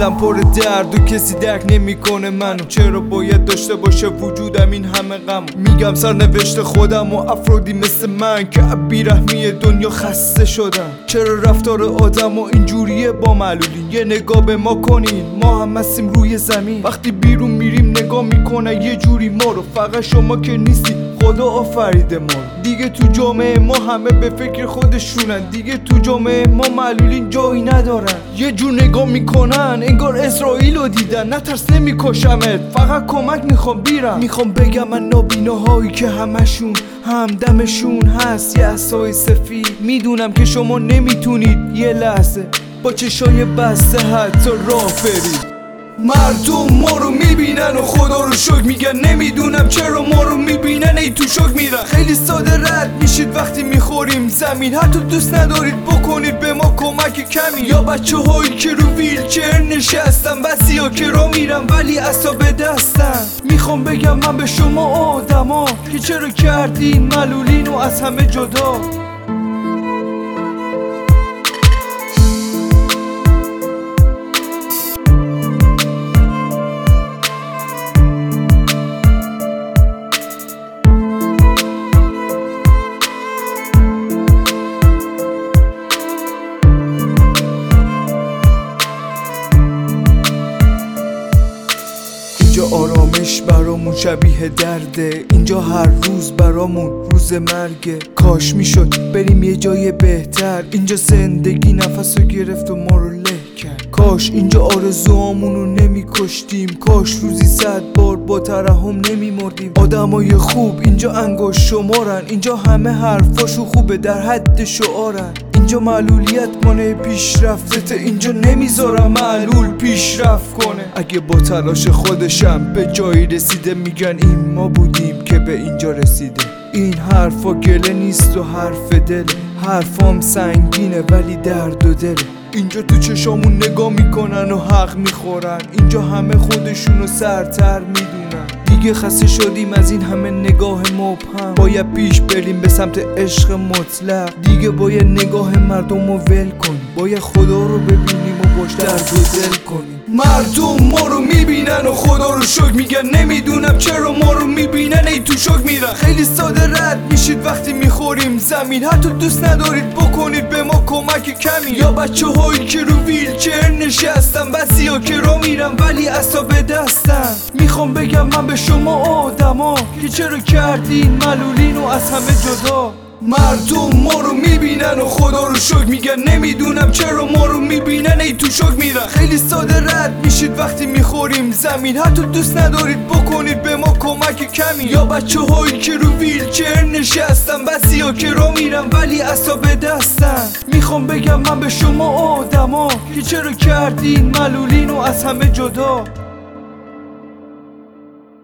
دلم پر درد و کسی درک نمیکنه منو. چرا باید داشته باشه وجودم این همه غم؟ میگم سرنوشت خودم و افرادی مثل من که بیرحمی دنیا خسته شدن. چرا رفتار آدم و اینجوریه با معلولین؟ یه نگاه به ما کنین، ما هم هستیم روی زمین. وقتی بیرون میریم نگاه میکنن یه جوری ما رو. فقط شما که نیستی، خدا آفریده ما. دیگه تو جامعه ما همه به فکر خودشونن. دیگه تو جامعه ما معلولین جایی ندارن. یه جور نگاه میکنن انگار اسرائیل رو دیدن. نترس نمیکشمت، فقط کمک میخوام بیرم. میخوام بگم من نابیناهایی که همشون همدمشون هست یه عصای سفید. میدونم که شما نمیتونید یه لحظه با چشای بسته حتی راه برید. مردم ما رو میبینن و خدا رو شکر میگن. نمیدونم چرا ما رو میبینن ای تو شک میرن. خیلی ساده رد میشید وقتی میخوریم زمین. حتی دوست ندارید بکنید به ما کمک کمی. یا بچه هایی که رو ویلچر نشستن، بسیا که را میرن ولی عصا به دستن. میخوام بگم من به شما آدما که چرا کردین معلولین و از همه جدا. اینجا آرامش برامون شبیه درده. اینجا هر روز برامون روز مرگه. کاش میشد بریم یه جای بهتر. اینجا زندگی نفسو گرفت و ما رو له کرد. کاش اینجا آرزوامونو نمیکشتیم. کاش روزی 100 بار با ترحم نمیمردیم. آدمای خوب اینجا انگشت شمارن. اینجا همه حرفاشو خوبه در حد شعارن. اینجا معلولیت مانع پیشرفته. اینجا نمیذارم معلول پیشرفت کنه. اگه با تلاش خودشم به جایی رسیده میگن این ما بودیم که به اینجا رسیده. این حرفا گله نیست و حرف دله. حرفام سنگینه ولی درد و دله. اینجا تو چشامون نگاه میکنن و حق میخورن. اینجا همه خودشونو سرتر میدونن. دیگه خسته شدیم از این همه نگاه مبهم. باید پیش بریم به سمت عشق مطلق. دیگه باید نگاه مردم رو ول کنیم. باید خدا رو ببینیم و باش درد و دل کنیم. مردم ما رو میبینن و خدا رو شکر میگن. نمیدونم چرا ما رو میبینن ای تو شک میرن. خیلی ساده رد میشید وقتی میخوریم زمین. حتی دوست ندارید بکنید به ما کمک کمی. یا بچه هایی که رو ویلچر نشستن، بسیا که را میرن ولی عصا به دستن. میخوام بگم من به شما آدما که چرا کردین معلولین و از همه جدا. مردم ما رو میبینن و خدا رو شکر میگن. نمیدونم چرا ما رو میبینن ای تو شک میرن. خیلی ساده رد میشید وقتی میخوریم زمین. حتی دوست ندارید بکنید به ما کمک کمی. یا بچه هایی که رو ویلچر نشستن، بسیا که را میرن ولی عصا به دستن. میخوام بگم من به شما آدما که چرا کردین معلولین و از همه جدا.